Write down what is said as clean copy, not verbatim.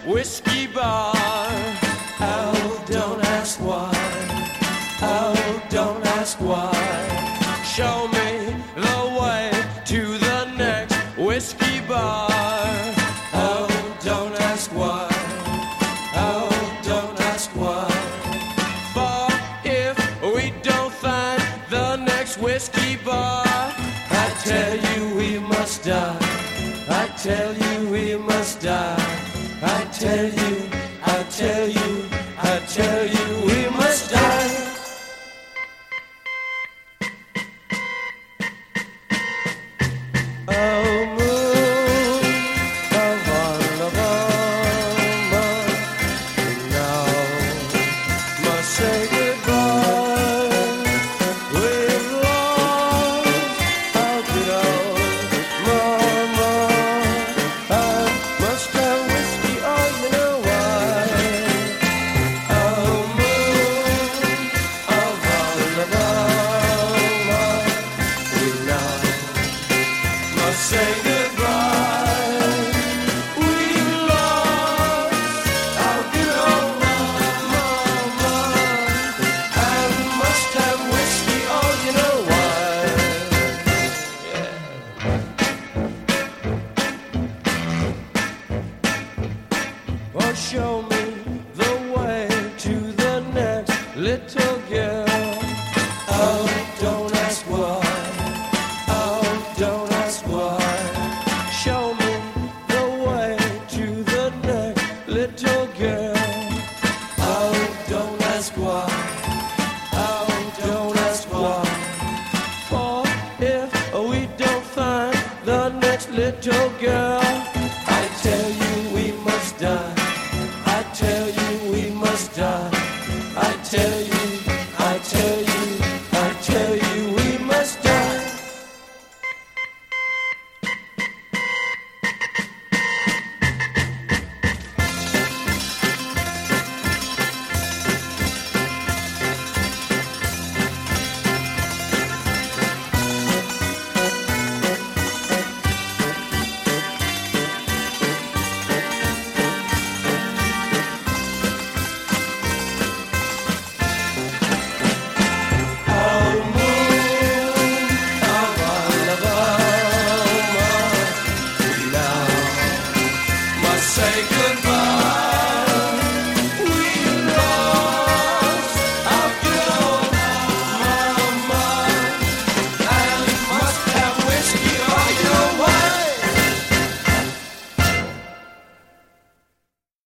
whiskey bar. Oh, don't ask why. Oh, don't ask why. Show me the way to the next whiskey bar. Oh, don't ask why. Oh, don't ask why. For if we don't find the next whiskey bar, I tell you we must die. I tell you we must die. I tell you, I tell you, I tell you we must die. Oh, moon of Alabama, we now must say goodbye. We've lost our good old mama. I must have whiskey, oh, you know why. Oh, moon of Alabama, we now must say goodbye. We lost our good old mama, and must have whiskey, oh, you know why. Yeah. Oh, show me the way to the next little girl. Oh, don't ask why. Oh, don't ask why. Show me the way to the next little girl. Oh, don't ask why. Oh, don't ask why. For if we don't find the next little girl,